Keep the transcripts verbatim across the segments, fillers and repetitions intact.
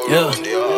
Yeah.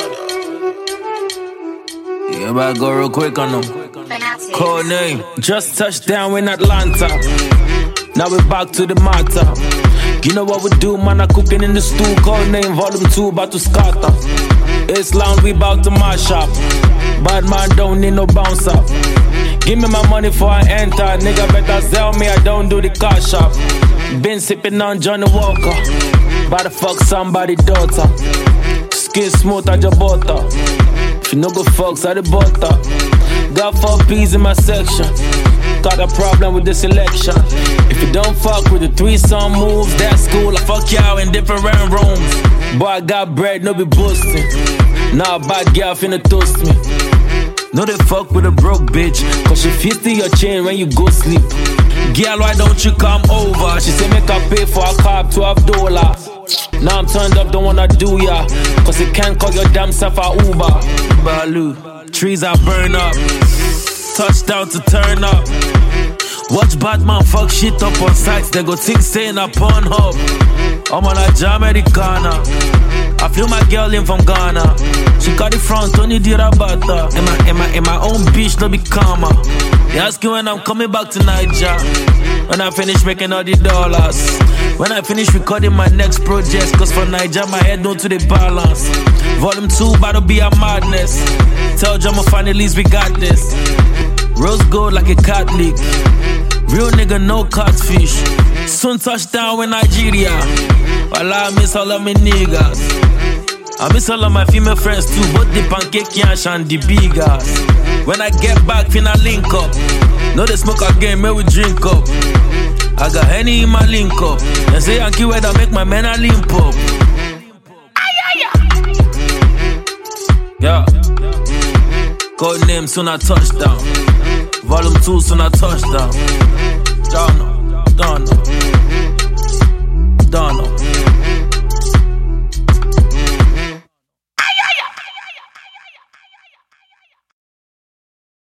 Yeah, but I go real quick on them. Code name. Just touched down in Atlanta. Now we're back to the matter. You know what we do, man, I cooking in the stew. Code name, volume two, about to scatter. It's lounge, we about to mash up. Bad man don't need no bouncer. Give me my money before I enter. Nigga better sell me, I don't do the car shop. Been sipping on Johnny Walker. About to fuck somebody daughter. Skin smooth as your butter. If you no go fucks at the butter. Got four P's in my section. Got a problem with the selection. If you don't fuck with the three-song moves, that's cool. I fuck y'all in different rooms. Boy, I got bread, no be boasting. Now a bad girl finna toast me. No they fuck with a broke bitch, cause she fits to your chain when you go sleep. Girl, why don't you come over? She say make her pay for a cab, twelve dollars. Now I'm turned up, don't wanna do ya, cause you can't call your damn self a Uber. Balu, trees are burn up. Touchdown to turn up. Watch Batman fuck shit up on sites. They go think saying a Pornhub. I'm on a jam Americana. I flew my girl in from Ghana. She got the front, Tony did a butter. And my, and my, and my own bitch, no be calmer. They ask you when I'm coming back to Niger. When I finish making all the dollars. When I finish recording my next project. Cause for Niger, my head don't to the balance. Volume two, about to be a madness. Tell Jama finalies we got this. Rose gold like a Catholic. Real nigga, no catfish. Soon touchdown in Nigeria. While I miss all of my niggas. I miss all of my female friends too. Both the pancake yash and the biggers. When I get back, finna link up. No they smoke again, may we drink up. I got Henny in my link up. They say Yankee weather make my men a limp up. Yeah. Code name soon a touchdown. Volume two soon a touchdown. Down.